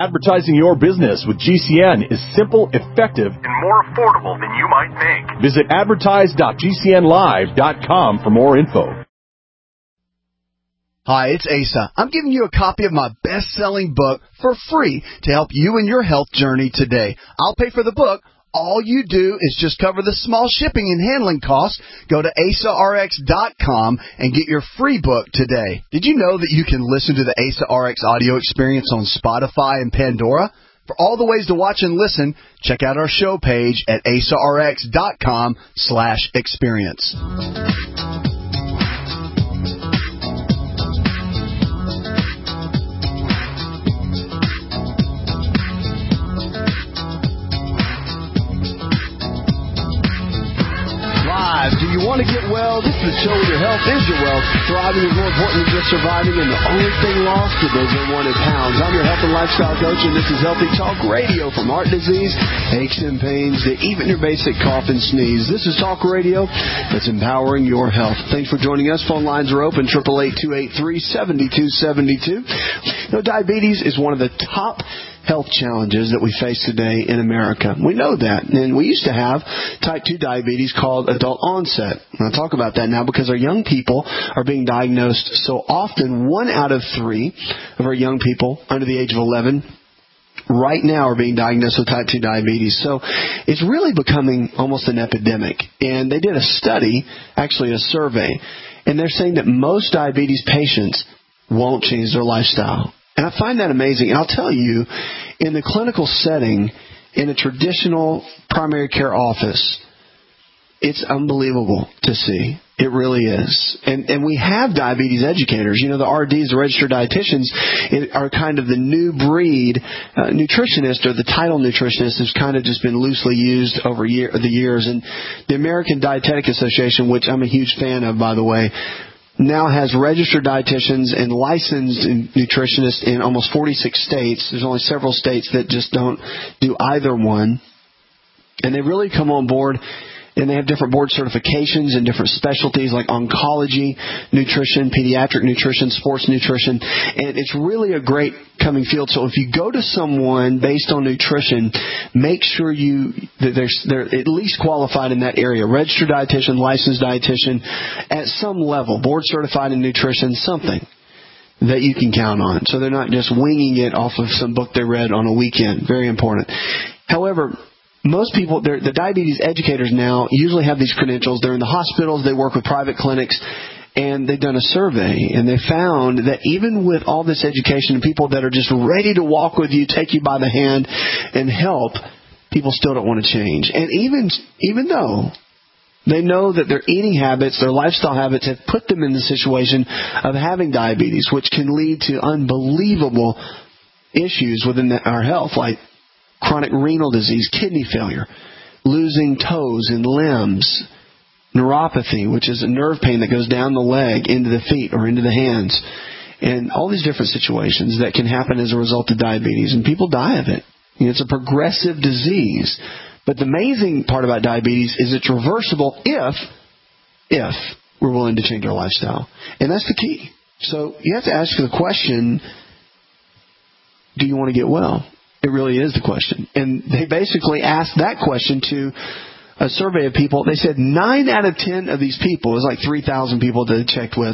Advertising your business with GCN is simple, effective, and more affordable than you might think. Visit advertise.gcnlive.com for more info. Hi, it's Asa. I'm giving you a copy of my best-selling book for free to help you in your health journey today. I'll pay for the book. All you do is just cover the small shipping and handling costs. Go to AsaRx.com and get your free book today. Did you know that you can listen to the Asa RX audio experience on Spotify and Pandora? For all the ways to watch and listen, check out our show page at AsaRx.com/experience. Do you want to get well? This is the show where your health is your wealth. Thriving is more important than just surviving, and the only thing lost are those that wanted pounds. I'm your health and lifestyle coach, and this is Healthy Talk Radio. From heart disease, aches and pains, to even your basic cough and sneeze. This is Talk Radio that's empowering your health. Thanks for joining us. Phone lines are open, 888-283-7272. Diabetes is one of the top health challenges that we face today in America. We know that. And we used to have type 2 diabetes called adult onset. And I'll talk about that now because our young people are being diagnosed so often. 1 out of 3 of our young people under the age of 11 right now are being diagnosed with type 2 diabetes. So it's really becoming almost an epidemic. And they did a study, actually a survey, and they're saying that most diabetes patients won't change their lifestyle. And I find that amazing. And I'll tell you, in the clinical setting, in a traditional primary care office, it's unbelievable to see. It really is. And we have diabetes educators. You know, the RDs, the registered dietitians, are kind of the new breed. Nutritionist, or the title nutritionist, has kind of just been loosely used over the years. And the American Dietetic Association, which I'm a huge fan of, by the way, now has registered dietitians and licensed nutritionists in almost 46 states. There's only several states that just don't do either one. And they really come on board, and they have different board certifications and different specialties like oncology, nutrition, pediatric nutrition, sports nutrition. And it's really a great coming field. So if you go to someone based on nutrition, make sure that they're at least qualified in that area. Registered dietitian, licensed dietitian, at some level, board certified in nutrition, something that you can count on. So they're not just winging it off of some book they read on a weekend. Very important. However, most people, the diabetes educators now usually have these credentials. They're in the hospitals. They work with private clinics. And they've done a survey, and they found that even with all this education and people that are just ready to walk with you, take you by the hand, and help, people still don't want to change. And even though they know that their eating habits, their lifestyle habits have put them in the situation of having diabetes, which can lead to unbelievable issues within our health, like chronic renal disease, kidney failure, losing toes and limbs, neuropathy, which is a nerve pain that goes down the leg into the feet or into the hands, and all these different situations that can happen as a result of diabetes. And people die of it. It's a progressive disease. But the amazing part about diabetes is it's reversible if we're willing to change our lifestyle. And that's the key. So you have to ask the question, do you want to get well? It really is the question. And they basically asked that question to a survey of people. They said 9 out of 10 of these people, it was like 3,000 people that they checked with,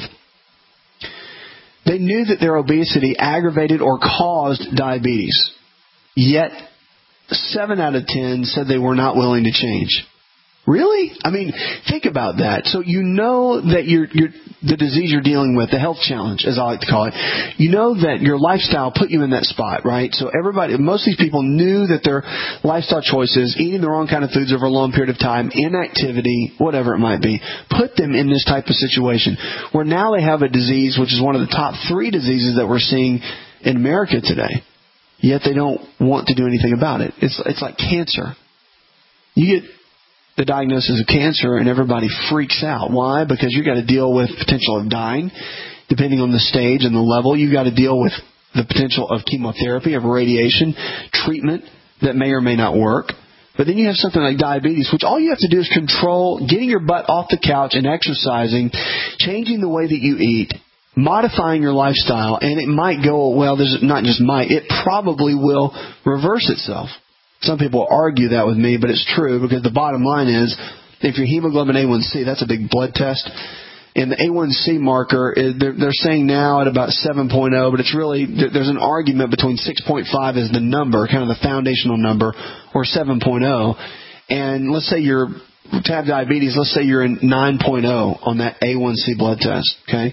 they knew that their obesity aggravated or caused diabetes. Yet 7 out of 10 said they were not willing to change. Really? I mean, think about that. So you know that the disease you're dealing with, the health challenge, as I like to call it, you know that your lifestyle put you in that spot, right? So most of these people knew that their lifestyle choices, eating the wrong kind of foods over a long period of time, inactivity, whatever it might be, put them in this type of situation where now they have a disease which is one of the top 3 diseases that we're seeing in America today. Yet they don't want to do anything about it. It's like cancer. You get the diagnosis of cancer and everybody freaks out. Why? Because you've got to deal with potential of dying, depending on the stage and the level. You've got to deal with the potential of chemotherapy, of radiation, treatment that may or may not work. But then you have something like diabetes, which all you have to do is control getting your butt off the couch and exercising, changing the way that you eat, modifying your lifestyle, and it might go, well, there's not just might, it probably will reverse itself. Some people argue that with me, but it's true, because the bottom line is, if your hemoglobin A1C, that's a big blood test, and the A1C marker, they're saying now at about 7.0, but it's really, there's an argument between 6.5 as the number, kind of the foundational number, or 7.0. And let's say to have diabetes, let's say you're in 9.0 on that A1C blood test, okay?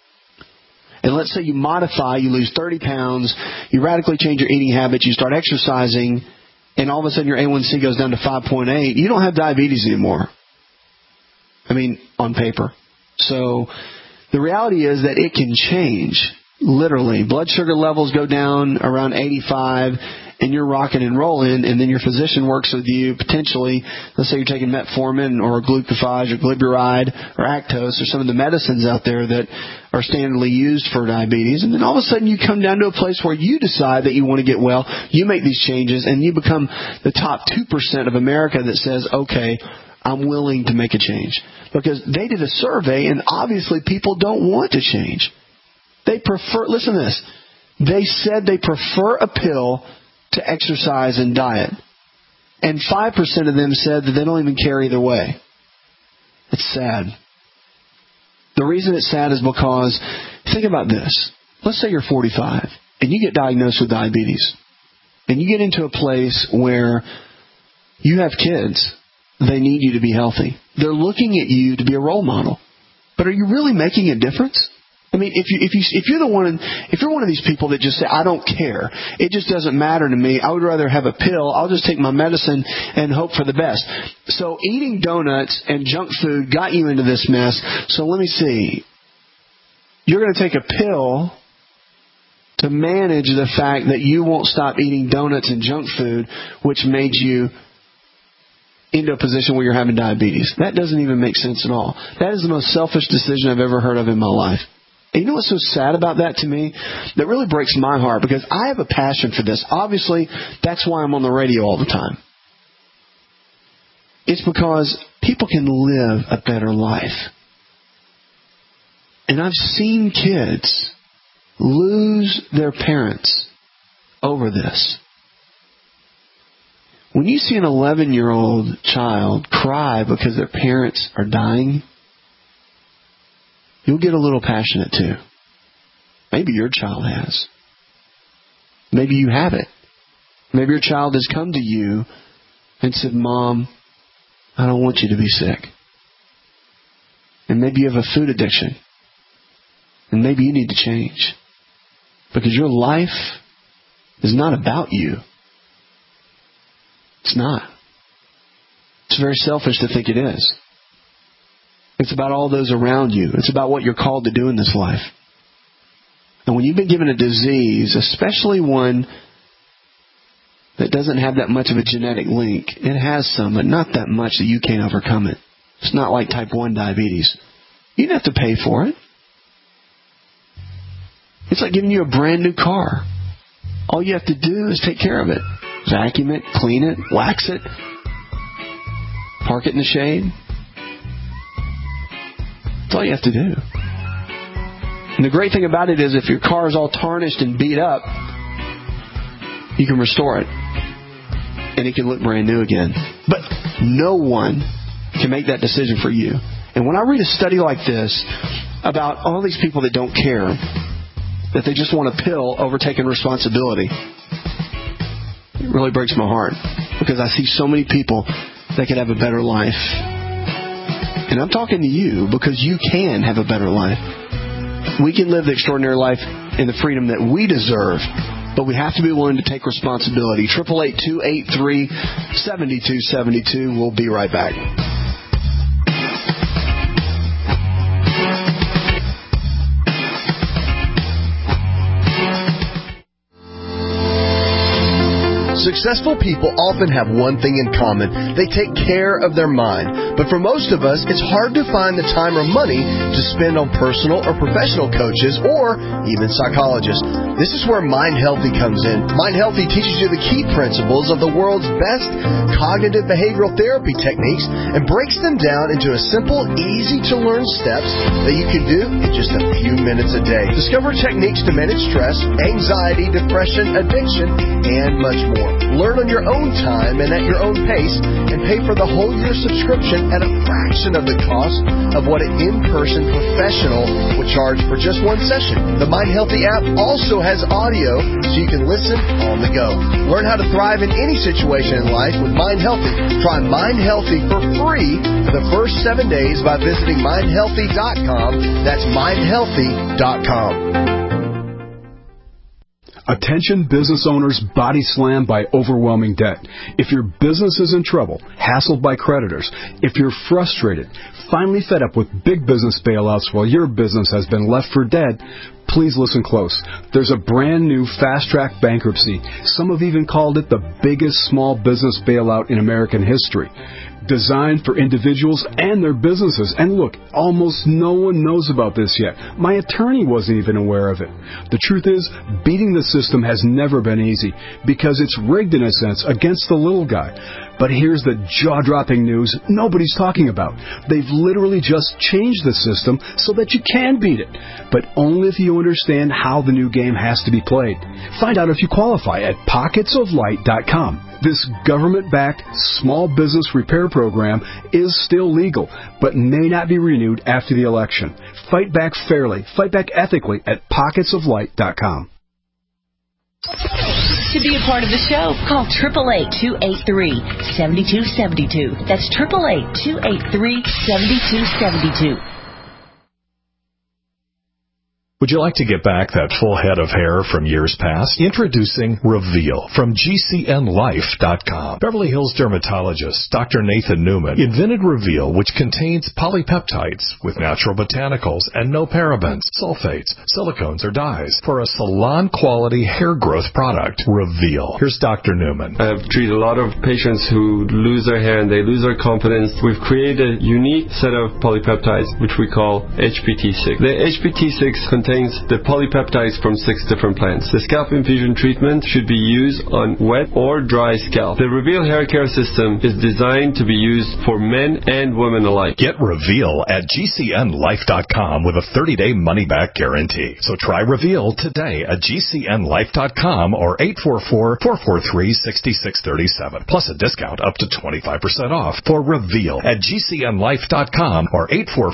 And let's say you modify, you lose 30 pounds, you radically change your eating habits, you start exercising, and all of a sudden your A1C goes down to 5.8, you don't have diabetes anymore. I mean, on paper. So the reality is that it can change, literally. Blood sugar levels go down around 85, and you're rocking and rolling, and then your physician works with you, potentially, let's say you're taking metformin or glucophage or glyburide or Actos or some of the medicines out there that are standardly used for diabetes, and then all of a sudden you come down to a place where you decide that you want to get well, you make these changes, and you become the top 2% of America that says, okay, I'm willing to make a change. Because they did a survey, and obviously people don't want to change. They prefer, listen to this, they said they prefer a pill to exercise and diet. And 5% of them said that they don't even care either way. It's sad. The reason it's sad is because, think about this. Let's say you're 45 and you get diagnosed with diabetes. And you get into a place where you have kids. They need you to be healthy. They're looking at you to be a role model. But are you really making a difference? I mean, if you're one of these people that just say, I don't care, it just doesn't matter to me, I would rather have a pill, I'll just take my medicine and hope for the best. So eating donuts and junk food got you into this mess. So let me see. You're going to take a pill to manage the fact that you won't stop eating donuts and junk food, which made you into a position where you're having diabetes. That doesn't even make sense at all. That is the most selfish decision I've ever heard of in my life. And you know what's so sad about that to me? That really breaks my heart, because I have a passion for this. Obviously, that's why I'm on the radio all the time. It's because people can live a better life. And I've seen kids lose their parents over this. When you see an 11-year-old child cry because their parents are dying, you'll get a little passionate too. Maybe your child has. Maybe you have it. Maybe your child has come to you and said, Mom, I don't want you to be sick. And maybe you have a food addiction. And maybe you need to change. Because your life is not about you. It's not. It's very selfish to think it is. It's about all those around you. It's about what you're called to do in this life. And when you've been given a disease, especially one that doesn't have that much of a genetic link, it has some, but not that much that you can't overcome it. It's not like type 1 diabetes. You don't have to pay for it. It's like giving you a brand new car. All you have to do is take care of it. Vacuum it, clean it, wax it, park it in the shade. That's all you have to do. And the great thing about it is if your car is all tarnished and beat up, you can restore it. And it can look brand new again. But no one can make that decision for you. And when I read a study like this about all these people that don't care, that they just want a pill over taking responsibility, it really breaks my heart. Because I see so many people that could have a better life. And I'm talking to you because you can have a better life. We can live the extraordinary life in the freedom that we deserve, but we have to be willing to take responsibility. 888-283-7272. We'll be right back. Successful people often have one thing in common. They take care of their mind. But for most of us, it's hard to find the time or money to spend on personal or professional coaches or even psychologists. This is where Mind Healthy comes in. Mind Healthy teaches you the key principles of the world's best cognitive behavioral therapy techniques and breaks them down into a simple, easy-to-learn steps that you can do in just a few minutes a day. Discover techniques to manage stress, anxiety, depression, addiction, and much more. Learn on your own time and at your own pace, and pay for the whole year subscription at a fraction of the cost of what an in-person professional would charge for just one session. The Mind Healthy app also has audio so you can listen on the go. Learn how to thrive in any situation in life with Mind Healthy. Try Mind Healthy for free for the first 7 days by visiting mindhealthy.com. That's mindhealthy.com. Attention business owners body slammed by overwhelming debt. If your business is in trouble, hassled by creditors, if you're frustrated, finally fed up with big business bailouts while your business has been left for dead, please listen close. There's a brand new fast-track bankruptcy. Some have even called it the biggest small business bailout in American history. Designed for individuals and their businesses. And look, almost no one knows about this yet. My attorney wasn't even aware of it. The truth is, beating the system has never been easy because it's rigged in a sense against the little guy. But here's the jaw-dropping news nobody's talking about. They've literally just changed the system so that you can beat it, but only if you understand how the new game has to be played. Find out if you qualify at pocketsoflight.com. This government-backed small business repair program is still legal, but may not be renewed after the election. Fight back fairly, fight back ethically at pocketsoflight.com. To be a part of the show, call 888-283-7272. That's 888-283-7272. Would you like to get back that full head of hair from years past? Introducing Reveal from GCNLife.com. Beverly Hills dermatologist Dr. Nathan Newman invented Reveal, which contains polypeptides with natural botanicals and no parabens, sulfates, silicones, or dyes for a salon-quality hair growth product. Reveal. Here's Dr. Newman. I've treated a lot of patients who lose their hair and they lose their confidence. We've created a unique set of polypeptides, which we call HPT6. The HPT6 contains the polypeptides from 6 different plants. The scalp infusion treatment should be used on wet or dry scalp. The Reveal hair care system is designed to be used for men and women alike. Get Reveal at GCNLife.com with a 30-day money-back guarantee. So try Reveal today at GCNLife.com or 844-443-6637. Plus a discount up to 25% off for Reveal at GCNLife.com or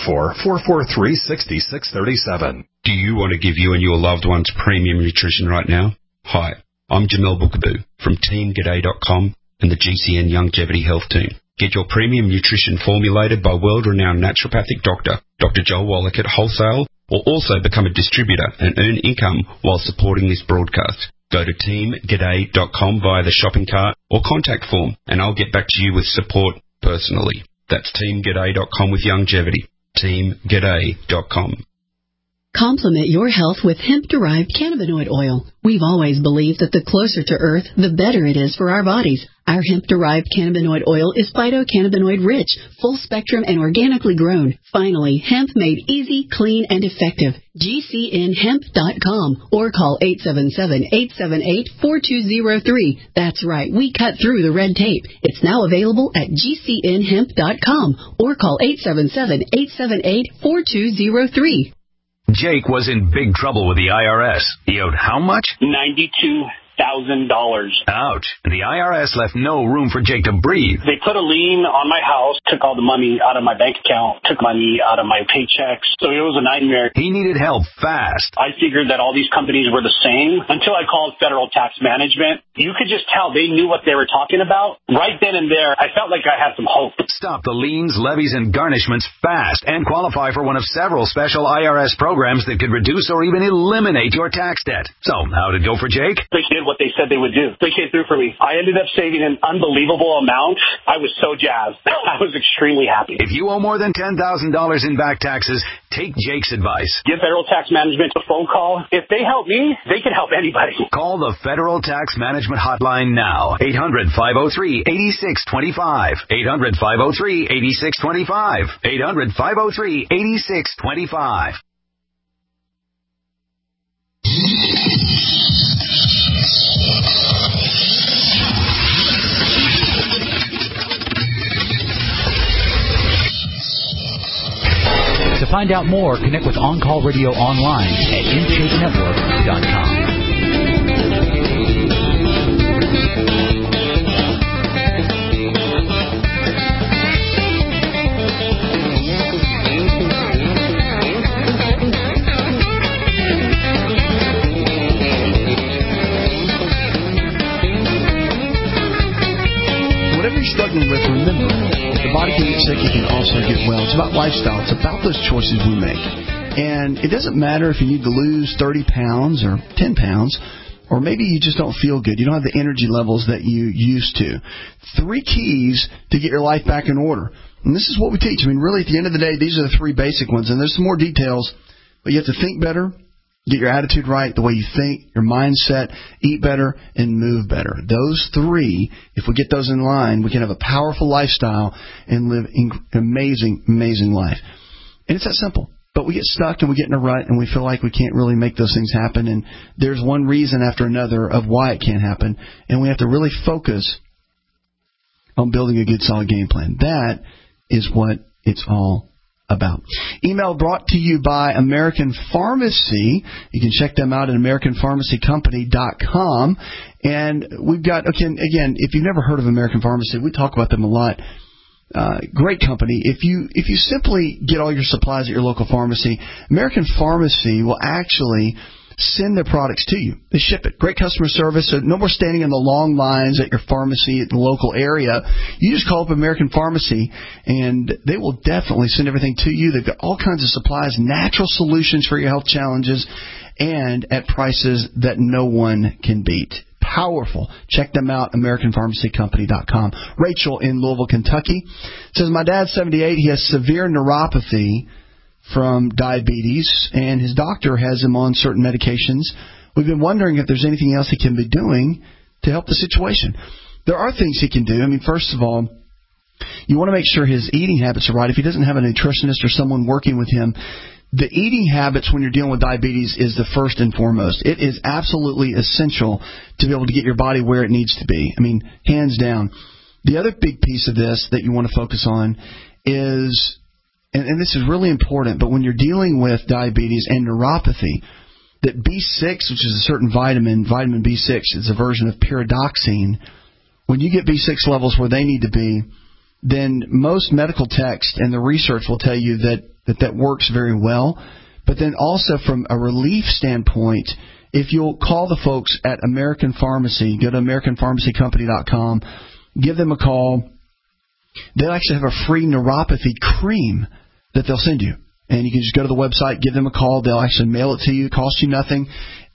844-443-6637. Do you want to give you and your loved ones premium nutrition right now? Hi, I'm Jamel Bookaboo from TeamG'day.com and the GCN Longevity Health Team. Get your premium nutrition formulated by world-renowned naturopathic doctor, Dr. Joel Wallach at wholesale, or also become a distributor and earn income while supporting this broadcast. Go to TeamG'day.com via the shopping cart or contact form, and I'll get back to you with support personally. That's TeamG'day.com with longevity. TeamG'day.com. Complement your health with hemp-derived cannabinoid oil. We've always believed that the closer to Earth, the better it is for our bodies. Our hemp-derived cannabinoid oil is phytocannabinoid-rich, full-spectrum, and organically grown. Finally, hemp made easy, clean, and effective. GCNHemp.com or call 877-878-4203. That's right, we cut through the red tape. It's now available at GCNHemp.com or call 877-878-4203. Jake was in big trouble with the IRS. He owed how much? $92,000. Ouch. The IRS left no room for Jake to breathe. They put a lien on my house, took all the money out of my bank account, took money out of my paychecks. So it was a nightmare. He needed help fast. I figured that all these companies were the same until I called Federal Tax Management. You could just tell they knew what they were talking about. Right then and there, I felt like I had some hope. Stop the liens, levies, and garnishments fast and qualify for one of several special IRS programs that could reduce or even eliminate your tax debt. So, how'd it go for Jake? They did did what they said they would do. They came through for me. I ended up saving an unbelievable amount. I was so jazzed. I was extremely happy. If you owe more than $10,000 in back taxes, take Jake's advice. Give Federal Tax Management a phone call. If they help me, they can help anybody. Call the Federal Tax Management Hotline now. 800-503-8625. 800-503-8625. 800-503-8625. To find out more, connect with On Call Radio online at InShapeNetwork.com. Whatever you're struggling with, remember, the body can get sick, it can also get well. It's about lifestyle. It's about those choices we make. And it doesn't matter if you need to lose 30 pounds or 10 pounds, or maybe you just don't feel good. You don't have the energy levels that you used to. 3 keys to get your life back in order. And this is what we teach. I mean, really, at the end of the day, these are the 3 basic ones. And there's some more details, but you have to think better, get your attitude right, the way you think, your mindset, eat better, and move better. Those 3, if we get those in line, we can have a powerful lifestyle and live an amazing, amazing life. And it's that simple. But we get stuck and we get in a rut and we feel like we can't really make those things happen. And there's one reason after another of why it can't happen. And we have to really focus on building a good, solid game plan. That is what it's all about. Email brought to you by American Pharmacy. You can check them out at AmericanPharmacyCompany.com. And we've got, again, if you've never heard of American Pharmacy, we talk about them a lot. Great company. If you simply get all your supplies at your local pharmacy, American Pharmacy will actually send their products to you. They ship it. Great customer service. So no more standing in the long lines at your pharmacy at the local area. You just call up American Pharmacy, and they will definitely send everything to you. They've got all kinds of supplies, natural solutions for your health challenges, and at prices that no one can beat. Powerful. Check them out, AmericanPharmacyCompany.com. Rachel in Louisville, Kentucky says, my dad's 78. He has severe neuropathy from diabetes, and his doctor has him on certain medications. We've been wondering if there's anything else he can be doing to help the situation. There are things he can do. I mean, first of all, you want to make sure his eating habits are right. If he doesn't have a nutritionist or someone working with him, the eating habits when you're dealing with diabetes is the first and foremost. It is absolutely essential to be able to get your body where it needs to be. I mean, hands down. The other big piece of this that you want to focus on is, and this is really important, but when you're dealing with diabetes and neuropathy, that B6, which is a certain vitamin B6, is a version of pyridoxine. When you get B6 levels where they need to be, then most medical text and the research will tell you that works very well. But then also from a relief standpoint, if you'll call the folks at American Pharmacy, go to AmericanPharmacyCompany.com, give them a call. They'll actually have a free neuropathy cream that they'll send you. And you can just go to the website, give them a call. They'll actually mail it to you. It costs you nothing.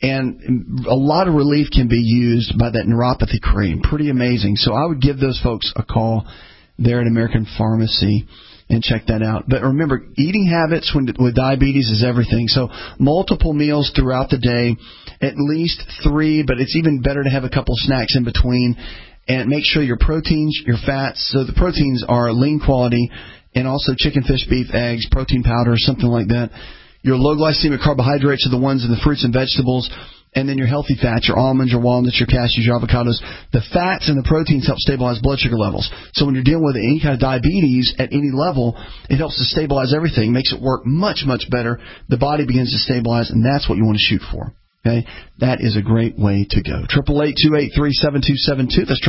And a lot of relief can be used by that neuropathy cream. Pretty amazing. So I would give those folks a call there at American Pharmacy and check that out. But remember, eating habits with diabetes is everything. So multiple meals throughout the day, at least 3, but it's even better to have a couple snacks in between. And make sure your proteins, your fats, so the proteins are lean quality, and also chicken, fish, beef, eggs, protein powder, something like that. Your low glycemic carbohydrates are the ones in the fruits and vegetables. And then your healthy fats, your almonds, your walnuts, your cashews, your avocados. The fats and the proteins help stabilize blood sugar levels. So when you're dealing with any kind of diabetes at any level, it helps to stabilize everything, makes it work much, much better. The body begins to stabilize, and that's what you want to shoot for. Okay? That is a great way to go. 888-283-7272. That's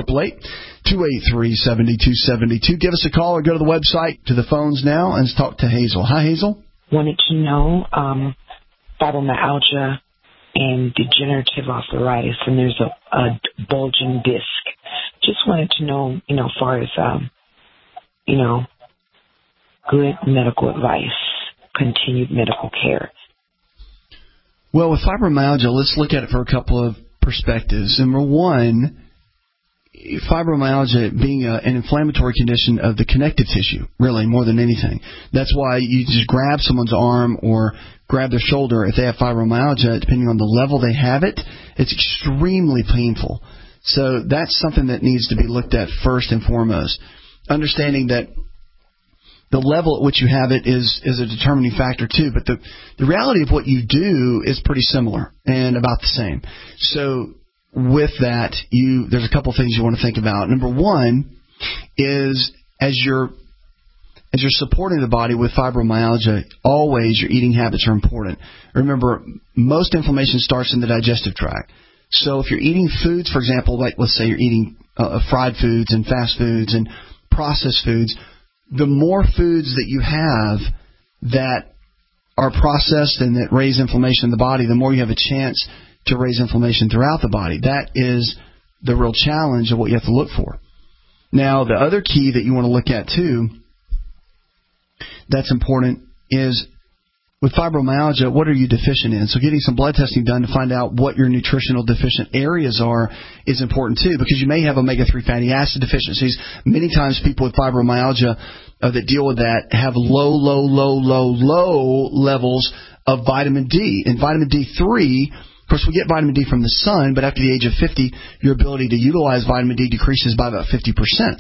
888-283-7272. Give us a call or go to the website, to the phones now, and let's talk to Hazel. Hi, Hazel. Wanted to know fibromyalgia and degenerative arthritis, and there's a bulging disc. Just wanted to know, as far as, good medical advice, continued medical care. Well, with fibromyalgia, let's look at it for a couple of perspectives. Number one, fibromyalgia being an inflammatory condition of the connective tissue, really, more than anything. That's why you just grab someone's arm or grab their shoulder if they have fibromyalgia, depending on the level they have it, it's extremely painful. So that's something that needs to be looked at first and foremost. Understanding that the level at which you have it is a determining factor too, but the reality of what you do is pretty similar and about the same. So with that, there's a couple things you want to think about. Number one is as you're supporting the body with fibromyalgia, always your eating habits are important. Remember, most inflammation starts in the digestive tract. So if you're eating foods, for example, like let's say you're eating fried foods and fast foods and processed foods, the more foods that you have that are processed and that raise inflammation in the body, the more you have a chance to raise inflammation throughout the body. That is the real challenge of what you have to look for. Now, the other key that you want to look at, too, that's important is with fibromyalgia, what are you deficient in? So getting some blood testing done to find out what your nutritional deficient areas are is important, too, because you may have omega-3 fatty acid deficiencies. Many times people with fibromyalgia that deal with that have low levels of vitamin D. And vitamin D3, of course, we get vitamin D from the sun, but after the age of 50, your ability to utilize vitamin D decreases by about 50%.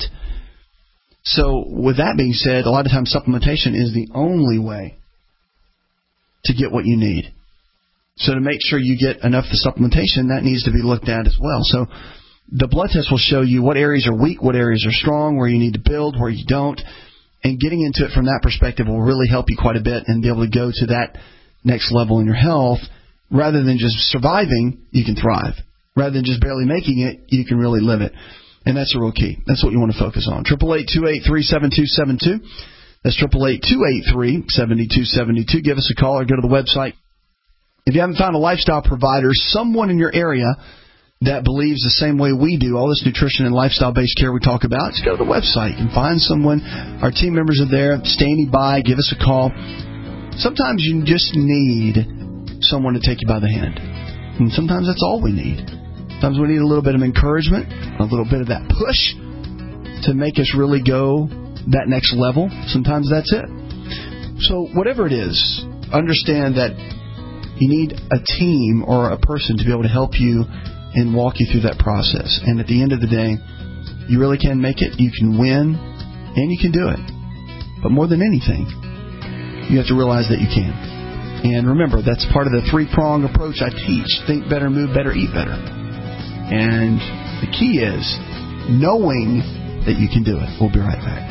So with that being said, a lot of times supplementation is the only way to get what you need. So to make sure you get enough of the supplementation, that needs to be looked at as well. So the blood test will show you what areas are weak, what areas are strong, where you need to build, where you don't. And getting into it from that perspective will really help you quite a bit and be able to go to that next level in your health. Rather than just surviving, you can thrive. Rather than just barely making it, you can really live it. And that's a real key. That's what you want to focus on. 888-283-7272. That's 888-283-7272. Give us a call or go to the website. If you haven't found a lifestyle provider, someone in your area that believes the same way we do, all this nutrition and lifestyle-based care we talk about, just go to the website. You can find someone. Our team members are there standing by. Give us a call. Sometimes you just need someone to take you by the hand. And sometimes that's all we need. Sometimes we need a little bit of encouragement, a little bit of that push to make us really go that next level. Sometimes that's it. So whatever it is, understand that you need a team or a person to be able to help you and walk you through that process. And at the end of the day, you really can make it. You can win, and you can do it. But more than anything, you have to realize that you can. And remember, that's part of the three-prong approach I teach. Think better, move better, eat better. And the key is knowing that you can do it. We'll be right back.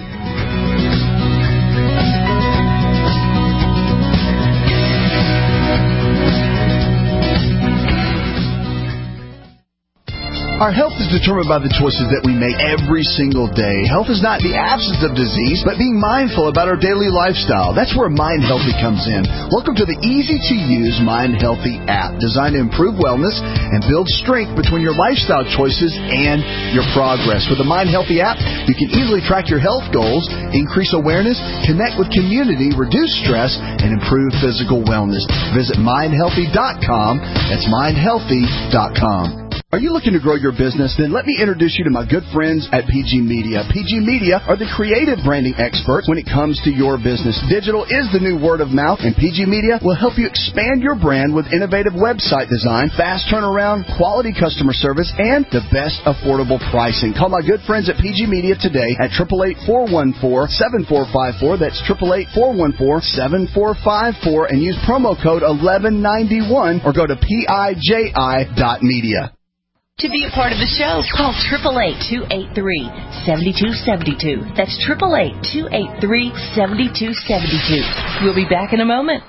Our health is determined by the choices that we make every single day. Health is not the absence of disease, but being mindful about our daily lifestyle. That's where Mind Healthy comes in. Welcome to the easy-to-use Mind Healthy app, designed to improve wellness and build strength between your lifestyle choices and your progress. With the Mind Healthy app, you can easily track your health goals, increase awareness, connect with community, reduce stress, and improve physical wellness. Visit mindhealthy.com. That's mindhealthy.com. Are you looking to grow your business? Then let me introduce you to my good friends at PG Media. PG Media are the creative branding experts when it comes to your business. Digital is the new word of mouth, and PG Media will help you expand your brand with innovative website design, fast turnaround, quality customer service, and the best affordable pricing. Call my good friends at PG Media today at 888-414-7454. That's 888-414-7454, and use promo code 1191 or go to PIJI.media. To be a part of the show, call 888-283-7272. That's 888-283-7272. We'll be back in a moment.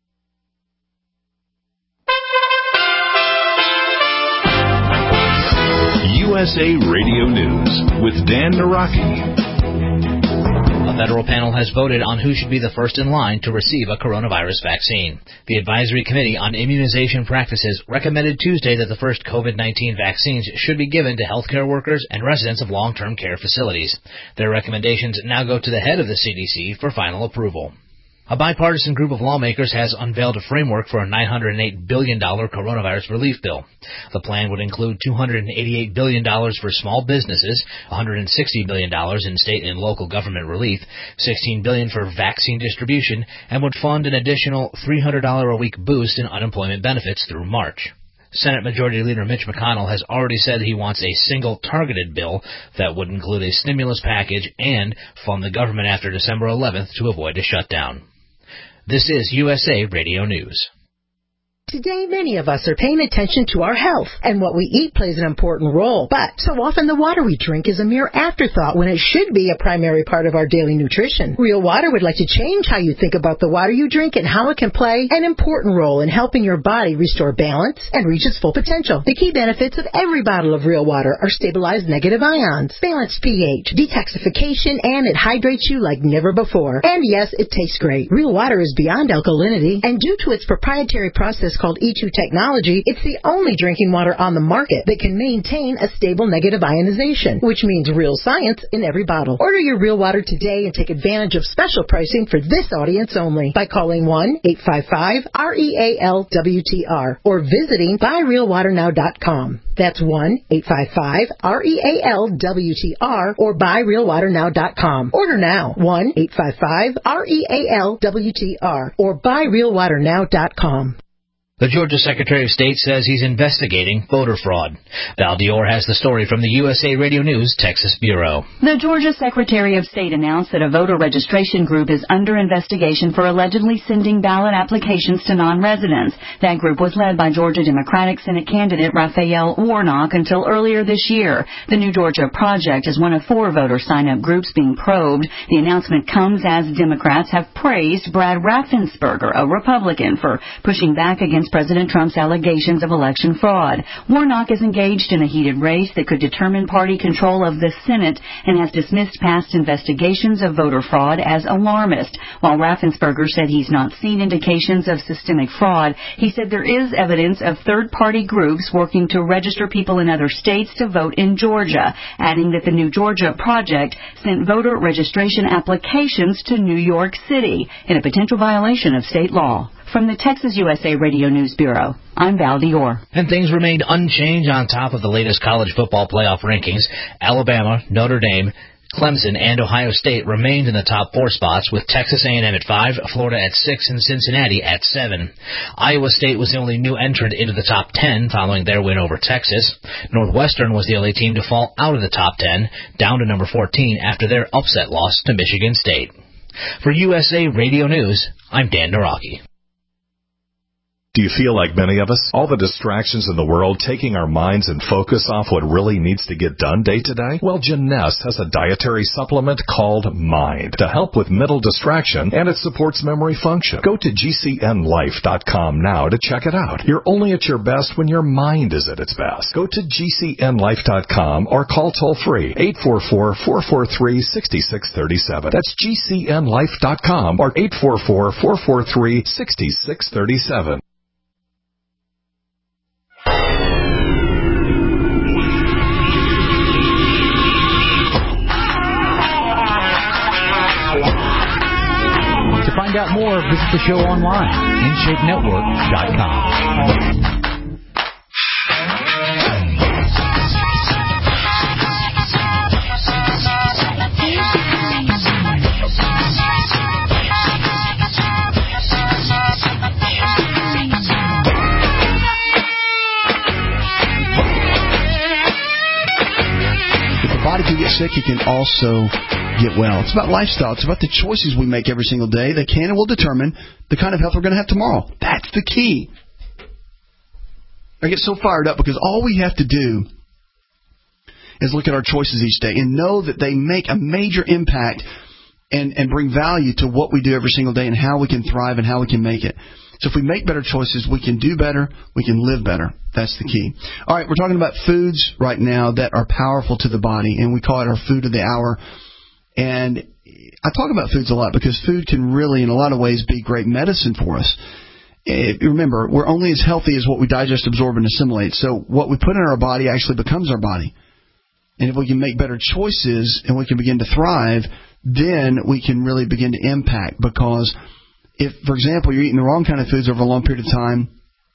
USA Radio News with Dan Naraki. A federal panel has voted on who should be the first in line to receive a coronavirus vaccine. The Advisory Committee on Immunization Practices recommended Tuesday that the first COVID-19 vaccines should be given to healthcare workers and residents of long-term care facilities. Their recommendations now go to the head of the CDC for final approval. A bipartisan group of lawmakers has unveiled a framework for a $908 billion coronavirus relief bill. The plan would include $288 billion for small businesses, $160 billion in state and local government relief, $16 billion for vaccine distribution, and would fund an additional $300 a week boost in unemployment benefits through March. Senate Majority Leader Mitch McConnell has already said he wants a single targeted bill that would include a stimulus package and fund the government after December 11th to avoid a shutdown. This is USA Radio News. Today, many of us are paying attention to our health, and what we eat plays an important role. But so often the water we drink is a mere afterthought when it should be a primary part of our daily nutrition. Real Water would like to change how you think about the water you drink and how it can play an important role in helping your body restore balance and reach its full potential. The key benefits of every bottle of Real Water are stabilized negative ions, balanced pH, detoxification, and it hydrates you like never before. And yes, it tastes great. Real Water is beyond alkalinity, and due to its proprietary process called E2 technology, it's the only drinking water on the market that can maintain a stable negative ionization, which means real science in every bottle. Order your Real Water today and take advantage of special pricing for this audience only by calling 1-855-REAL-WTR or visiting buyrealwaternow.com. That's 1-855-REAL-WTR or buyrealwaternow.com. Order now. 1-855-REAL-WTR or buyrealwaternow.com. The Georgia Secretary of State says he's investigating voter fraud. Val Dior has the story from the USA Radio News Texas Bureau. The Georgia Secretary of State announced that a voter registration group is under investigation for allegedly sending ballot applications to non-residents. That group was led by Georgia Democratic Senate candidate Raphael Warnock until earlier this year. The New Georgia Project is one of 4 voter sign-up groups being probed. The announcement comes as Democrats have praised Brad Raffensperger, a Republican, for pushing back against President Trump's allegations of election fraud. Warnock is engaged in a heated race that could determine party control of the Senate and has dismissed past investigations of voter fraud as alarmist. While Raffensperger said he's not seen indications of systemic fraud, he said there is evidence of third-party groups working to register people in other states to vote in Georgia, adding that the New Georgia Project sent voter registration applications to New York City in a potential violation of state law. From the Texas USA Radio News Bureau, I'm Val Dior. And things remained unchanged on top of the latest college football playoff rankings. Alabama, Notre Dame, Clemson, and Ohio State remained in the top 4 spots, with Texas A&M at 5, Florida at 6, and Cincinnati at 7. Iowa State was the only new entrant into the top 10 following their win over Texas. Northwestern was the only team to fall out of the top 10, down to number 14 after their upset loss to Michigan State. For USA Radio News, I'm Dan Naraki. Do you feel like many of us? All the distractions in the world taking our minds and focus off what really needs to get done day to day? Well, Jeunesse has a dietary supplement called Mind to help with mental distraction, and it supports memory function. Go to GCNlife.com now to check it out. You're only at your best when your mind is at its best. Go to GCNlife.com or call toll-free 844-443-6637. That's GCNlife.com or 844-443-6637. To find out more, visit the show online, InShapeNetwork.com. If the body can get sick, it can also get well. It's about lifestyle. It's about the choices we make every single day that can and will determine the kind of health we're going to have tomorrow. That's the key. I get so fired up because all we have to do is look at our choices each day and know that they make a major impact and bring value to what we do every single day and how we can thrive and how we can make it. So if we make better choices, we can do better, we can live better. That's the key. All right, we're talking about foods right now that are powerful to the body, and we call it our food of the hour. And I talk about foods a lot because food can really, in a lot of ways, be great medicine for us. Remember, we're only as healthy as what we digest, absorb, and assimilate. So what we put in our body actually becomes our body. And if we can make better choices and we can begin to thrive, then we can really begin to impact, because if, for example, you're eating the wrong kind of foods over a long period of time,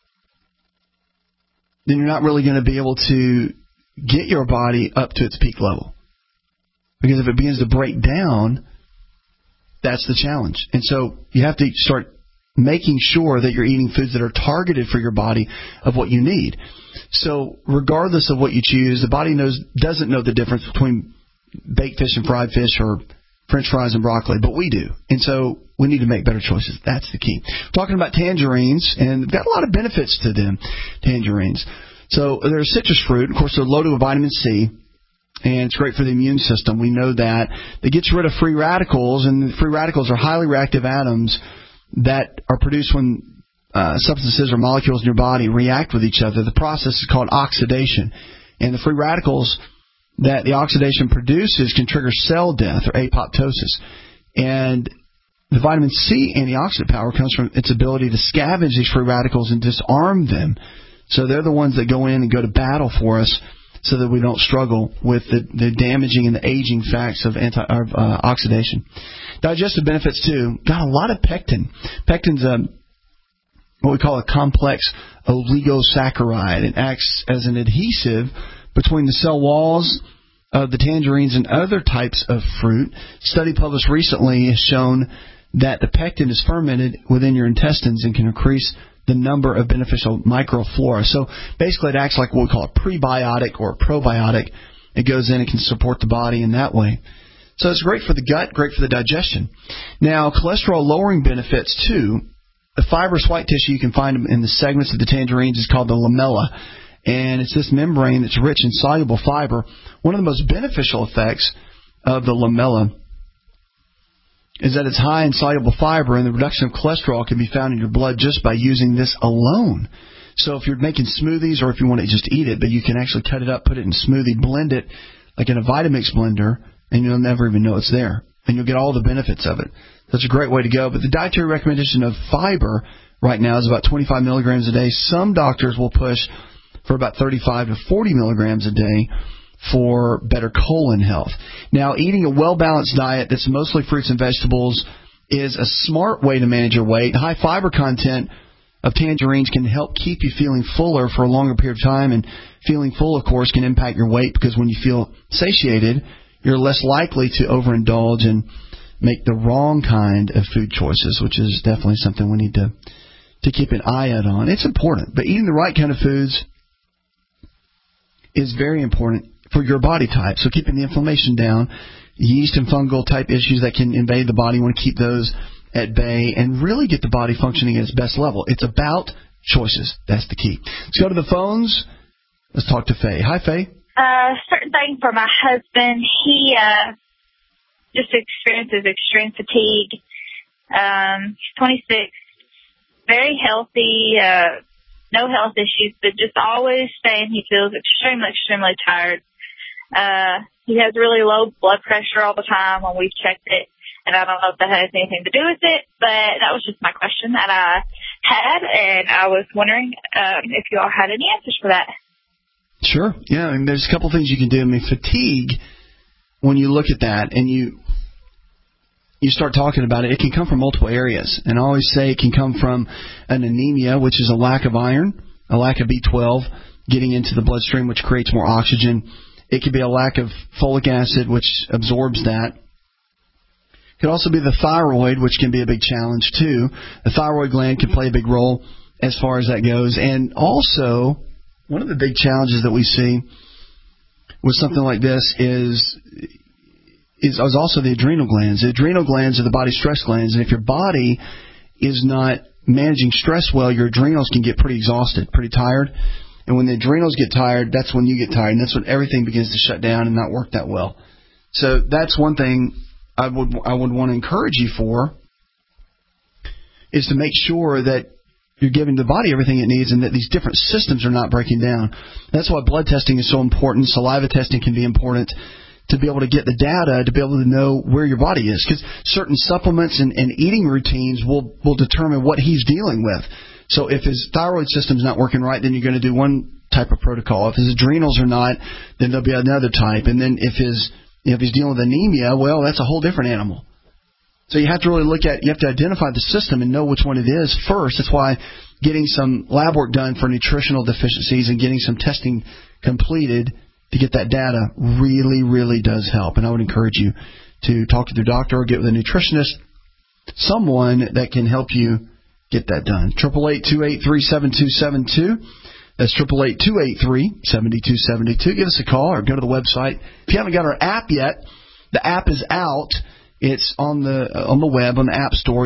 then you're not really going to be able to get your body up to its peak level. Because if it begins to break down, that's the challenge. And so you have to start making sure that you're eating foods that are targeted for your body of what you need. So regardless of what you choose, the body doesn't know the difference between baked fish and fried fish or French fries and broccoli, but we do. And so we need to make better choices. That's the key. Talking about tangerines, and they've got a lot of benefits to them, tangerines. So they're a citrus fruit. Of course, they're loaded with vitamin C, and it's great for the immune system. We know that. It gets rid of free radicals, and the free radicals are highly reactive atoms that are produced when substances or molecules in your body react with each other. The process is called oxidation. And the free radicals that the oxidation produces can trigger cell death or apoptosis. And the vitamin C antioxidant power comes from its ability to scavenge these free radicals and disarm them. So they're the ones that go in and go to battle for us so that we don't struggle with the damaging and the aging facts of oxidation. Digestive benefits, too. Got a lot of pectin. Pectin's what we call a complex oligosaccharide. It acts as an adhesive between the cell walls of the tangerines and other types of fruit. A study published recently has shown that the pectin is fermented within your intestines and can increase the number of beneficial microflora. So basically it acts like what we call a prebiotic or a probiotic. It goes in and can support the body in that way. So it's great for the gut, great for the digestion. Now, cholesterol-lowering benefits, too. The fibrous white tissue you can find in the segments of the tangerines is called the lamella. And it's this membrane that's rich in soluble fiber. One of the most beneficial effects of the lamella is that it's high in soluble fiber, and the reduction of cholesterol can be found in your blood just by using this alone. So if you're making smoothies or if you want to just eat it, but you can actually cut it up, put it in a smoothie, blend it like in a Vitamix blender, and you'll never even know it's there. And you'll get all the benefits of it. That's a great way to go. But the dietary recommendation of fiber right now is about 25 milligrams a day. Some doctors will push for about 35 to 40 milligrams a day for better colon health. Now, eating a well-balanced diet that's mostly fruits and vegetables is a smart way to manage your weight. High fiber content of tangerines can help keep you feeling fuller for a longer period of time, and feeling full, of course, can impact your weight because when you feel satiated, you're less likely to overindulge and make the wrong kind of food choices, which is definitely something we need to keep an eye out on. It's important, but eating the right kind of foods is very important for your body type. So keeping the inflammation down, yeast and fungal type issues that can invade the body, you want to keep those at bay and really get the body functioning at its best level. It's about choices. That's the key. Let's go to the phones. Let's talk to Faye. Hi, Faye. Certain thing for my husband. He just experiences extreme fatigue. He's 26, very healthy, no health issues, but just always saying he feels extremely, extremely tired. He has really low blood pressure all the time when we've checked it, and I don't know if that has anything to do with it, but that was just my question that I had, and I was wondering if you all had any answers for that. Sure. Yeah, I mean, there's a couple things you can do. I mean, fatigue, when you look at that and you start talking about it, it can come from multiple areas. And I always say it can come from an anemia, which is a lack of iron, a lack of B12 getting into the bloodstream, which creates more oxygen. It could be a lack of folic acid, which absorbs that. It could also be the thyroid, which can be a big challenge, too. The thyroid gland can play a big role as far as that goes. And also, one of the big challenges that we see with something like this is also the adrenal glands. The adrenal glands are the body's stress glands, and if your body is not managing stress well, your adrenals can get pretty exhausted, pretty tired. And when the adrenals get tired, that's when you get tired, and that's when everything begins to shut down and not work that well. So that's one thing I would want to encourage you for, is to make sure that you're giving the body everything it needs and that these different systems are not breaking down. That's why blood testing is so important. Saliva testing can be important to be able to get the data, to be able to know where your body is. Because certain supplements and eating routines will determine what he's dealing with. So if his thyroid system's not working right, then you're going to do one type of protocol. If his adrenals are not, then there'll be another type. And then if he's dealing with anemia, well, that's a whole different animal. So you have to really you have to identify the system and know which one it is first. That's why getting some lab work done for nutritional deficiencies and getting some testing completed to get that data really, really does help. And I would encourage you to talk to your doctor or get with a nutritionist, someone that can help you get that done. 888-283-7272. That's 888-283-7272. Give us a call or go to the website. If you haven't got our app yet, the app is out. It's on the web, on the App Store.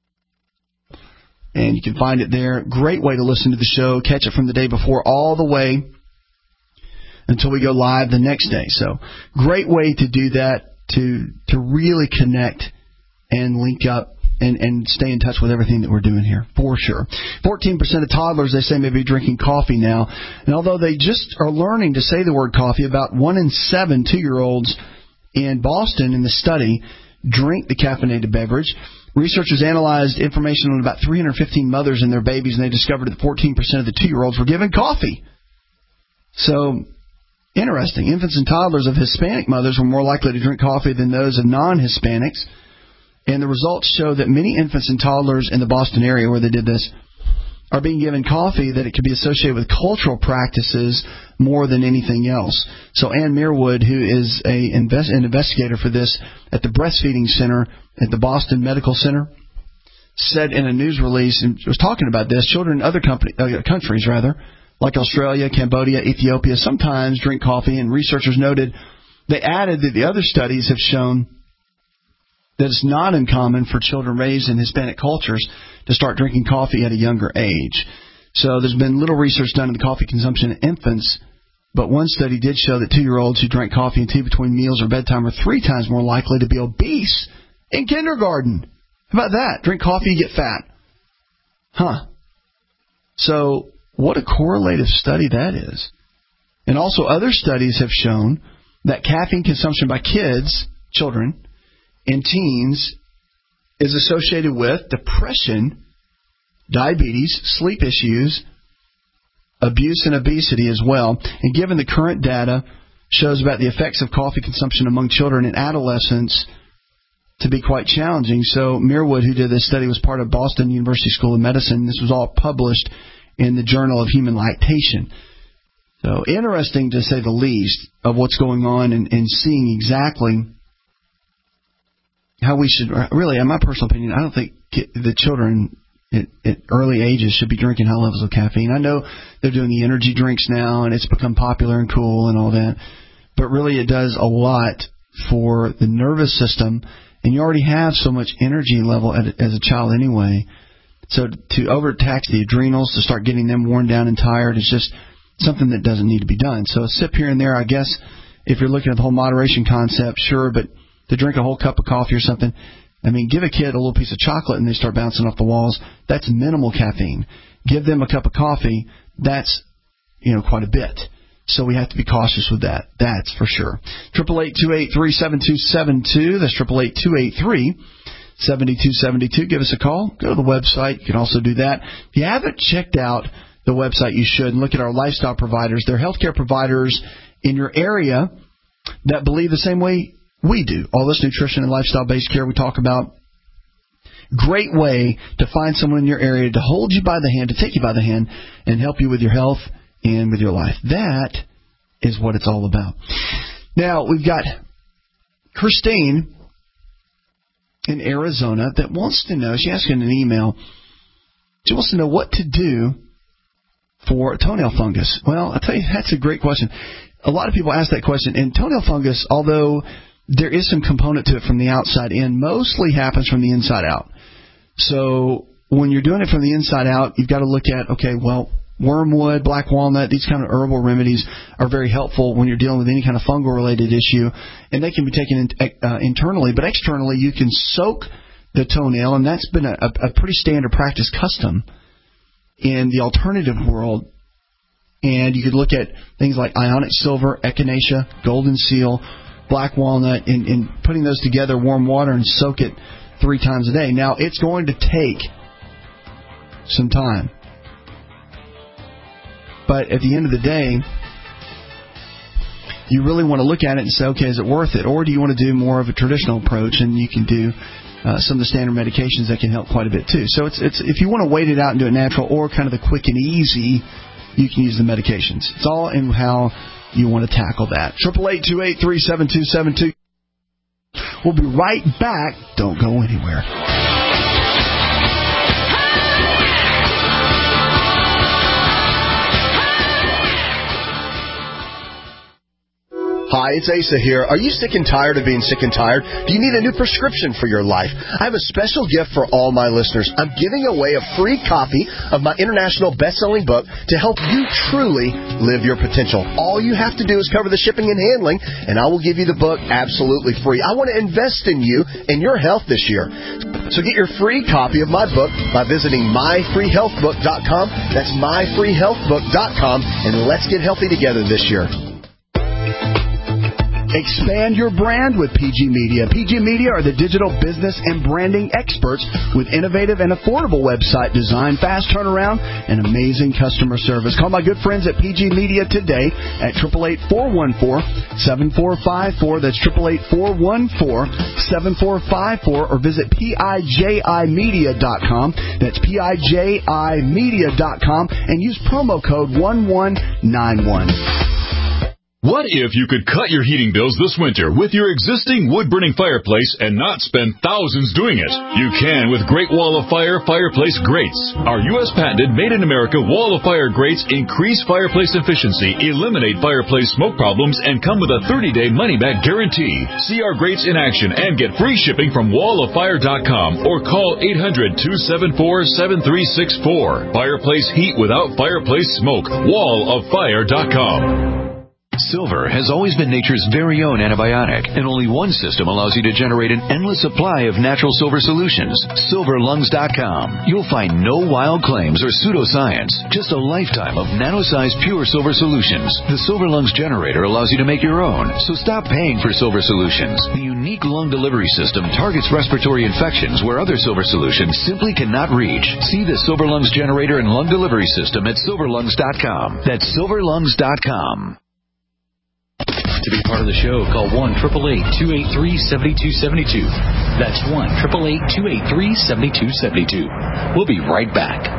And you can find it there. Great way to listen to the show. Catch it from the day before all the way until we go live the next day. So great way to do that, to really connect and link up and stay in touch with everything that we're doing here, for sure. 14% of toddlers, they say, may be drinking coffee now. And although they just are learning to say the word coffee, about 1 in 7 2-year-olds in Boston in the study drink the caffeinated beverage. Researchers analyzed information on about 315 mothers and their babies, and they discovered that 14% of the 2-year-olds were given coffee. So, interesting. Infants and toddlers of Hispanic mothers were more likely to drink coffee than those of non-Hispanics. And the results show that many infants and toddlers in the Boston area where they did this are being given coffee, that it could be associated with cultural practices more than anything else. So Ann Meerwood, who is an investigator for this at the Breastfeeding Center at the Boston Medical Center, said in a news release, and was talking about this, children in other countries, like Australia, Cambodia, Ethiopia, sometimes drink coffee, and researchers noted, they added that the other studies have shown that it's not uncommon for children raised in Hispanic cultures to start drinking coffee at a younger age. So there's been little research done on the coffee consumption in infants, but one study did show that 2-year-olds who drank coffee and tea between meals or bedtime are 3 times more likely to be obese in kindergarten. How about that? Drink coffee, you get fat. So what a correlative study that is. And also other studies have shown that caffeine consumption by children, and teens is associated with depression, diabetes, sleep issues, abuse, and obesity as well. And given the current data shows about the effects of coffee consumption among children and adolescents to be quite challenging. So Meerwood, who did this study, was part of Boston University School of Medicine. This was all published in the Journal of Human Lactation. So interesting, to say the least, of what's going on and seeing exactly how we should, really, in my personal opinion, I don't think the children at early ages should be drinking high levels of caffeine. I know they're doing the energy drinks now, and it's become popular and cool and all that, but really it does a lot for the nervous system, and you already have so much energy level as a child anyway. So to overtax the adrenals, to start getting them worn down and tired, is just something that doesn't need to be done. So a sip here and there, I guess, if you're looking at the whole moderation concept, sure, but to drink a whole cup of coffee or something, I mean, give a kid a little piece of chocolate and they start bouncing off the walls. That's minimal caffeine. Give them a cup of coffee, that's, quite a bit. So we have to be cautious with that. That's for sure. 888-283-7272. That's 888-283-7272. Give us a call. Go to the website. You can also do that. If you haven't checked out the website, you should. And look at our lifestyle providers. They're healthcare providers in your area that believe the same way we do. All this nutrition and lifestyle-based care we talk about. Great way to find someone in your area to hold you by the hand, to take you by the hand, and help you with your health and with your life. That is what it's all about. Now, we've got Christine in Arizona that wants to know, she asked in an email, she wants to know what to do for toenail fungus. Well, I'll tell you, that's a great question. A lot of people ask that question, and toenail fungus, although there is some component to it from the outside in, mostly happens from the inside out. So when you're doing it from the inside out, you've got to look at, wormwood, black walnut, these kind of herbal remedies are very helpful when you're dealing with any kind of fungal-related issue, and they can be taken internally. But externally, you can soak the toenail, and that's been a pretty standard practice custom in the alternative world. And you could look at things like ionic silver, echinacea, golden seal, black walnut, and putting those together, warm water, and soak it 3 times a day. Now, it's going to take some time. But at the end of the day, you really want to look at it and say, okay, is it worth it? Or do you want to do more of a traditional approach, and you can do some of the standard medications that can help quite a bit too. So it's if you want to wait it out and do it natural, or kind of the quick and easy, you can use the medications. It's all in how you want to tackle that. 888-283-7272. We'll be right back. Don't go anywhere. Hi, it's Asa here. Are you sick and tired of being sick and tired? Do you need a new prescription for your life? I have a special gift for all my listeners. I'm giving away a free copy of my international best-selling book to help you truly live your potential. All you have to do is cover the shipping and handling, and I will give you the book absolutely free. I want to invest in you and your health this year. So get your free copy of my book by visiting myfreehealthbook.com. That's myfreehealthbook.com, and let's get healthy together this year. Expand your brand with PG Media. PG Media are the digital business and branding experts with innovative and affordable website design, fast turnaround, and amazing customer service. Call my good friends at PG Media today at 888-414-7454. That's 888-414-7454, or visit PIJImedia.com. That's PIJImedia.com, and use promo code 1191. What if you could cut your heating bills this winter with your existing wood-burning fireplace and not spend thousands doing it? You can with Great Wall of Fire fireplace grates. Our U.S. patented made-in-America Wall of Fire grates increase fireplace efficiency, eliminate fireplace smoke problems, and come with a 30-day money-back guarantee. See our grates in action and get free shipping from walloffire.com or call 800-274-7364. Fireplace heat without fireplace smoke. walloffire.com. Silver has always been nature's very own antibiotic, and only one system allows you to generate an endless supply of natural silver solutions. SilverLungs.com. You'll find no wild claims or pseudoscience, just a lifetime of nano-sized pure silver solutions. The Silver Lungs generator allows you to make your own, so stop paying for silver solutions. The unique lung delivery system targets respiratory infections where other silver solutions simply cannot reach. See the Silver Lungs generator and lung delivery system at SilverLungs.com. That's SilverLungs.com. To be part of the show, call 1-888-283-7272. That's 1-888-283-7272. We'll be right back.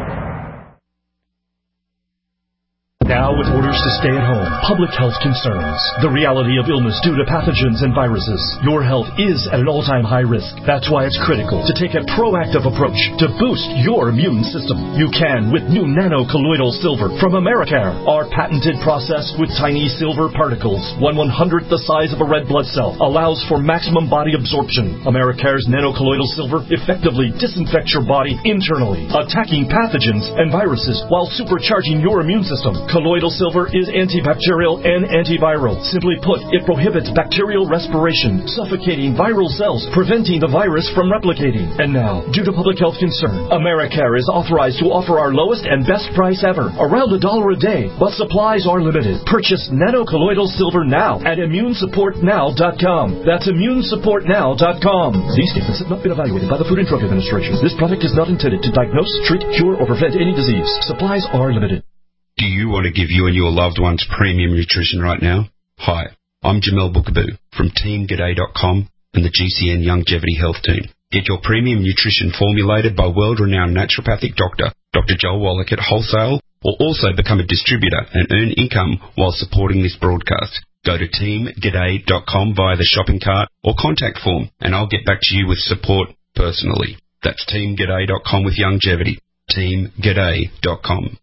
Now, with orders to stay at home, public health concerns, the reality of illness due to pathogens and viruses, your health is at an all-time high risk. That's why it's critical to take a proactive approach to boost your immune system. You can with new nano-colloidal silver from Americare. Our patented process with tiny silver particles, 1/100th the size of a red blood cell, allows for maximum body absorption. Americare's nano-colloidal silver effectively disinfects your body internally, attacking pathogens and viruses while supercharging your immune system. Colloidal silver is antibacterial and antiviral. Simply put, it prohibits bacterial respiration, suffocating viral cells, preventing the virus from replicating. And now, due to public health concern, Americare is authorized to offer our lowest and best price ever, around $1 a day, but supplies are limited. Purchase nano-colloidal silver now at immunesupportnow.com. That's immunesupportnow.com. These statements have not been evaluated by the Food and Drug Administration. This product is not intended to diagnose, treat, cure, or prevent any disease. Supplies are limited. Do you want to give you and your loved ones premium nutrition right now? Hi, I'm Jamel Bookaboo from TeamGaday.com and the GCN Longevity Health Team. Get your premium nutrition formulated by world-renowned naturopathic doctor, Dr. Joel Wallach at wholesale, or also become a distributor and earn income while supporting this broadcast. Go to TeamGaday.com via the shopping cart or contact form, and I'll get back to you with support personally. That's TeamGaday.com with longevity. TeamGaday.com.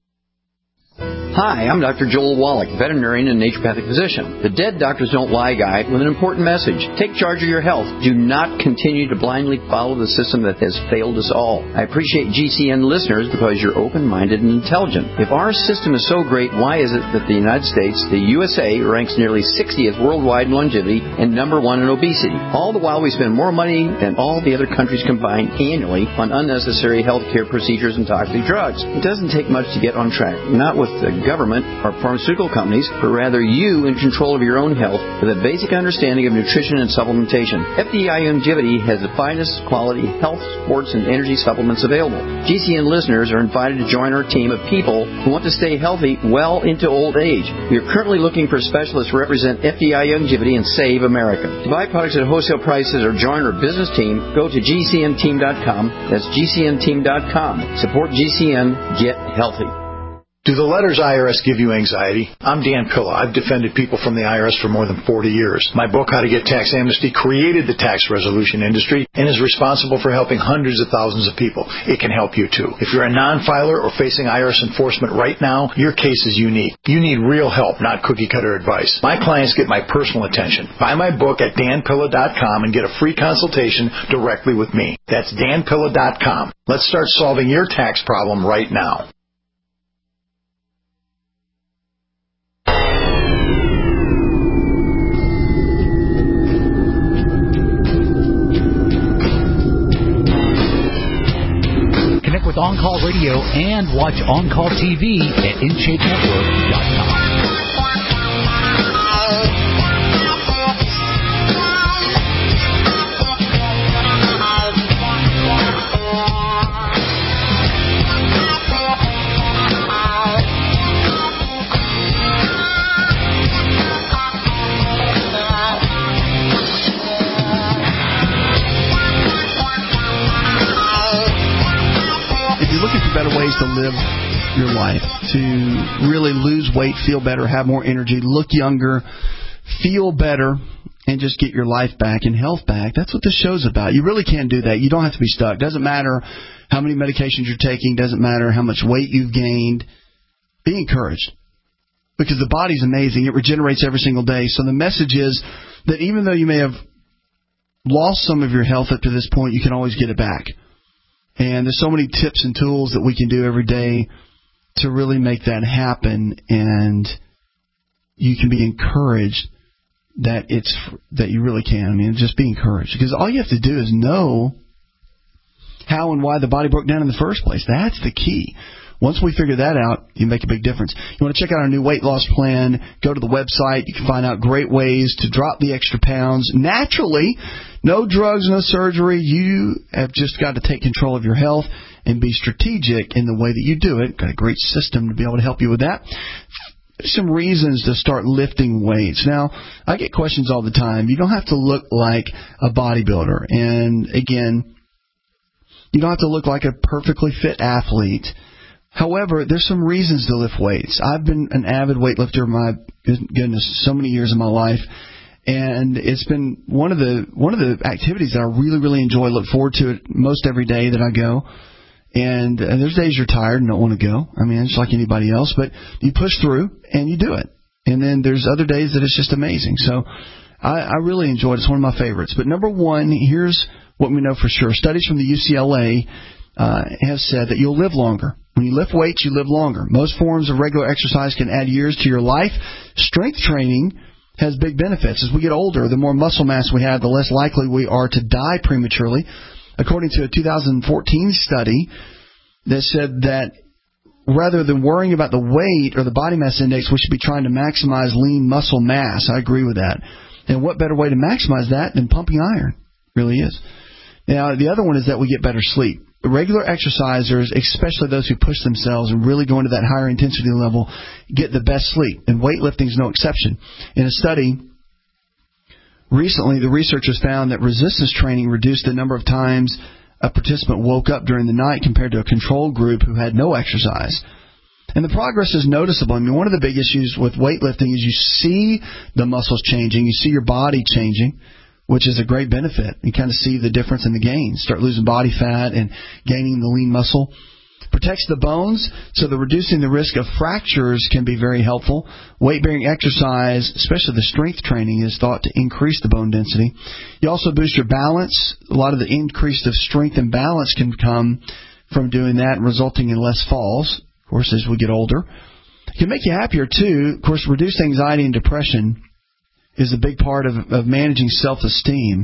Hi, I'm Dr. Joel Wallach, veterinarian and naturopathic physician. The Dead Doctors Don't Lie guy with an important message. Take charge of your health. Do not continue to blindly follow the system that has failed us all. I appreciate GCN listeners because you're open-minded and intelligent. If our system is so great, why is it that the United States, the USA, ranks nearly 60th worldwide in longevity and number 1 in obesity? All the while we spend more money than all the other countries combined annually on unnecessary health care procedures and toxic drugs. It doesn't take much to get on track. Not with the government or pharmaceutical companies, but rather you in control of your own health with a basic understanding of nutrition and supplementation. FDI Longevity has the finest quality health, sports, and energy supplements available. GCN listeners are invited to join our team of people who want to stay healthy well into old age. We are currently looking for specialists to represent FDI Longevity and Save America. To buy products at wholesale prices or join our business team, go to GCNteam.com. That's GCNteam.com. Support GCN. Get healthy. Do the letters IRS give you anxiety? I'm Dan Pilla. I've defended people from the IRS for more than 40 years. My book, How to Get Tax Amnesty, created the tax resolution industry and is responsible for helping hundreds of thousands of people. It can help you too. If you're a non-filer or facing IRS enforcement right now, your case is unique. You need real help, not cookie-cutter advice. My clients get my personal attention. Buy my book at danpilla.com and get a free consultation directly with me. That's danpilla.com. Let's start solving your tax problem right now. Connect with On-Call Radio and watch On-Call TV at InShapeNetwork.com. Better ways to live your life, to really lose weight, feel better, have more energy, look younger, feel better, and just get your life back and health back. That's what this show's about. You really can do that. You don't have to be stuck. Doesn't matter how many medications you're taking. Doesn't matter how much weight you've gained. Be encouraged, because the body's amazing. It regenerates every single day. So the message is that even though you may have lost some of your health up to this point, you can always get it back. And there's so many tips and tools that we can do every day to really make that happen, and you can be encouraged that you really can. I mean, just be encouraged, because all you have to do is know how and why the body broke down in the first place. That's the key. Once we figure that out, you make a big difference. You want to check out our new weight loss plan, go to the website. You can find out great ways to drop the extra pounds naturally. No drugs, no surgery. You have just got to take control of your health and be strategic in the way that you do it. Got a great system to be able to help you with that. Some reasons to start lifting weights. Now, I get questions all the time. You don't have to look like a bodybuilder. And again, you don't have to look like a perfectly fit athlete. However, there's some reasons to lift weights. I've been an avid weightlifter, my goodness, so many years of my life, and it's been one of the activities that I really, really enjoy. Look forward to it most every day that I go. And there's days you're tired and don't want to go. I mean, it's like anybody else, but you push through and you do it. And then there's other days that it's just amazing. So I really enjoy it. It's one of my favorites. But number one, here's what we know for sure. Studies from the UCLA have said that you'll live longer. When you lift weights, you live longer. Most forms of regular exercise can add years to your life. Strength training has big benefits. As we get older, the more muscle mass we have, the less likely we are to die prematurely. According to a 2014 study that said that rather than worrying about the weight or the body mass index, we should be trying to maximize lean muscle mass. I agree with that. And what better way to maximize that than pumping iron? Really is. Now, the other one is that we get better sleep. Regular exercisers, especially those who push themselves and really go into that higher intensity level, get the best sleep. And weightlifting is no exception. In a study recently, the researchers found that resistance training reduced the number of times a participant woke up during the night compared to a control group who had no exercise. And the progress is noticeable. I mean, one of the big issues with weightlifting is you see the muscles changing, you see your body changing, which is a great benefit. You kind of see the difference in the gains. Start losing body fat and gaining the lean muscle. Protects the bones, so the reducing the risk of fractures can be very helpful. Weight-bearing exercise, especially the strength training, is thought to increase the bone density. You also boost your balance. A lot of the increase of strength and balance can come from doing that, resulting in less falls, of course, as we get older. It can make you happier, too. Of course, reduced anxiety and depression is a big part of managing self-esteem.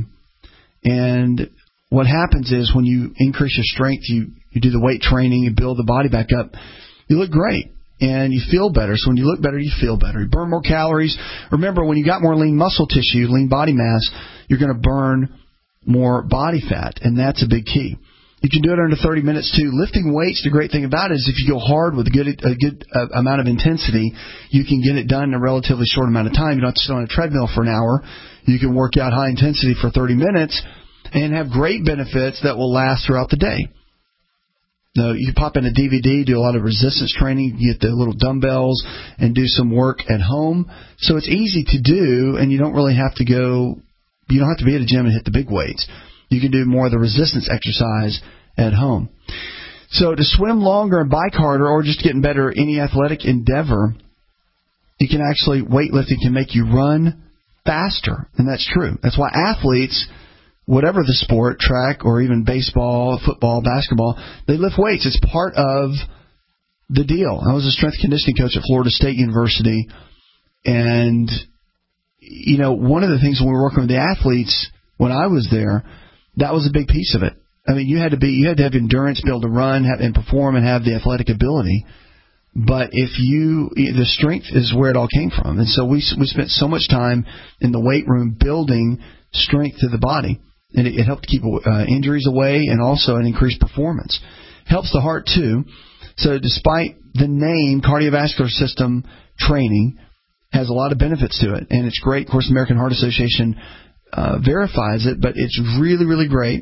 And what happens is when you increase your strength, you do the weight training and build the body back up, you look great. and you feel better. So when you look better, you feel better. You burn more calories. Remember, when you got more lean muscle tissue, lean body mass, you're going to burn more body fat, and that's a big key. You can do it under 30 minutes, too. Lifting weights, the great thing about it is if you go hard with a good amount of intensity, you can get it done in a relatively short amount of time. You don't have to sit on a treadmill for an hour. You can work out high intensity for 30 minutes and have great benefits that will last throughout the day. Now, you pop in a DVD, do a lot of resistance training, get the little dumbbells, and do some work at home. So it's easy to do, and you don't really have to go, you don't have to be at a gym and hit the big weights. You can do more of the resistance exercise at home. So to swim longer and bike harder, or just getting better at any athletic endeavor, you can actually, weightlifting can make you run faster, and that's true. That's why athletes, whatever the sport, track or even baseball, football, basketball, they lift weights. It's part of the deal. I was a strength conditioning coach at Florida State University, and, you know, one of the things when we were working with the athletes when I was there, that was a big piece of it. I mean, you had to have endurance, be able to run and perform and have the athletic ability. But the strength is where it all came from. And so we spent so much time in the weight room building strength to the body. And it helped keep injuries away, and also an increased performance. Helps the heart, too. So despite the name, cardiovascular system training has a lot of benefits to it. And it's great. Of course, the American Heart Association verifies it, but it's really, really great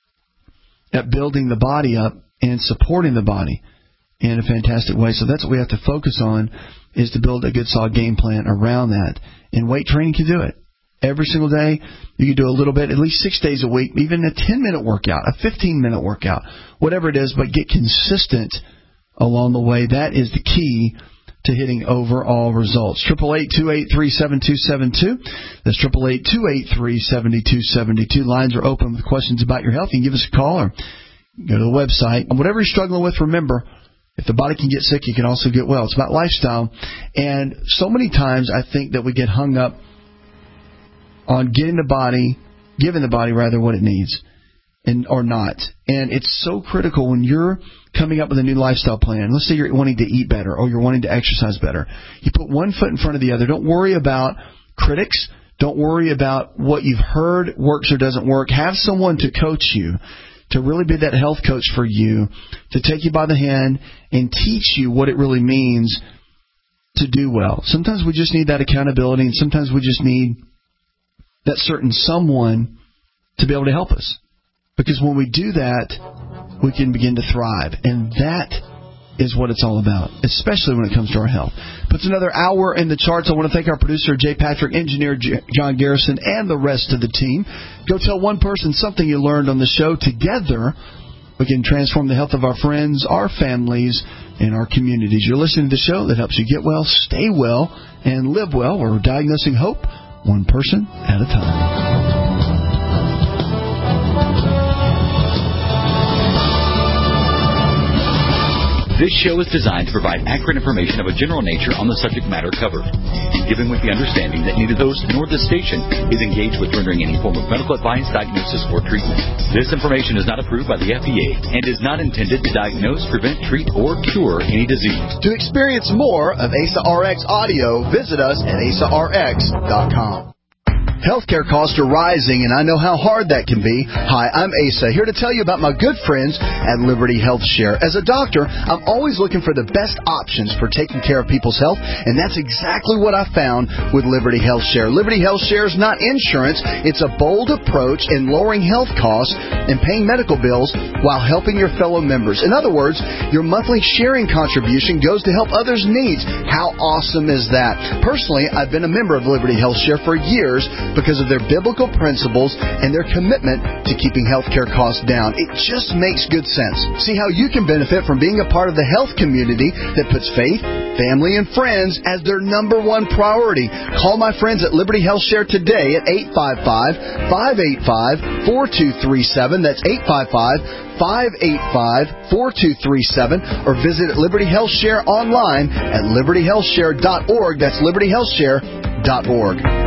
at building the body up and supporting the body in a fantastic way. So that's what we have to focus on, is to build a good, solid game plan around that. And weight training can do it. Every single day, you can do a little bit, at least 6 days a week, even a 10-minute workout, a 15-minute workout, whatever it is, but get consistent along the way. That is the key to hitting overall results. 888-283-7272. That's 888-283-7272. Lines are open with questions about your health. You can give us a call or go to the website. And whatever you're struggling with, remember, if the body can get sick, you can also get well. It's about lifestyle. And so many times I think that we get hung up on giving the body what it needs, or not. And it's so critical when you're coming up with a new lifestyle plan. Let's say you're wanting to eat better or you're wanting to exercise better. You put one foot in front of the other. Don't worry about critics. Don't worry about what you've heard works or doesn't work. Have someone to coach you, to really be that health coach for you, to take you by the hand and teach you what it really means to do well. Sometimes we just need that accountability, and sometimes we just need that certain someone to be able to help us. Because when we do that, we can begin to thrive. And that is what it's all about, especially when it comes to our health. Puts another hour in the charts. I want to thank our producer, Jay Patrick, engineer John Garrison, and the rest of the team. Go tell one person something you learned on the show. Together, we can transform the health of our friends, our families, and our communities. You're listening to the show that helps you get well, stay well, and live well. We're diagnosing hope, one person at a time. This show is designed to provide accurate information of a general nature on the subject matter covered, and given with the understanding that neither host nor this station is engaged with rendering any form of medical advice, diagnosis, or treatment. This information is not approved by the FDA and is not intended to diagnose, prevent, treat, or cure any disease. To experience more of ASA RX audio, visit us at asarx.com. Healthcare costs are rising, and I know how hard that can be. Hi, I'm Asa, here to tell you about my good friends at Liberty Health Share. As a doctor, I'm always looking for the best options for taking care of people's health, and that's exactly what I found with Liberty Health Share. Liberty Health Share is not insurance. It's a bold approach in lowering health costs and paying medical bills while helping your fellow members. In other words, your monthly sharing contribution goes to help others' needs. How awesome is that? Personally, I've been a member of Liberty Health Share for years because of their biblical principles and their commitment to keeping healthcare costs down. It just makes good sense. See how you can benefit from being a part of the health community that puts faith, family, and friends as their number one priority. Call my friends at Liberty Health Share today at 855-585-4237. That's 855-585-4237, or visit Liberty Health Share online at libertyhealthshare.org. That's libertyhealthshare.org.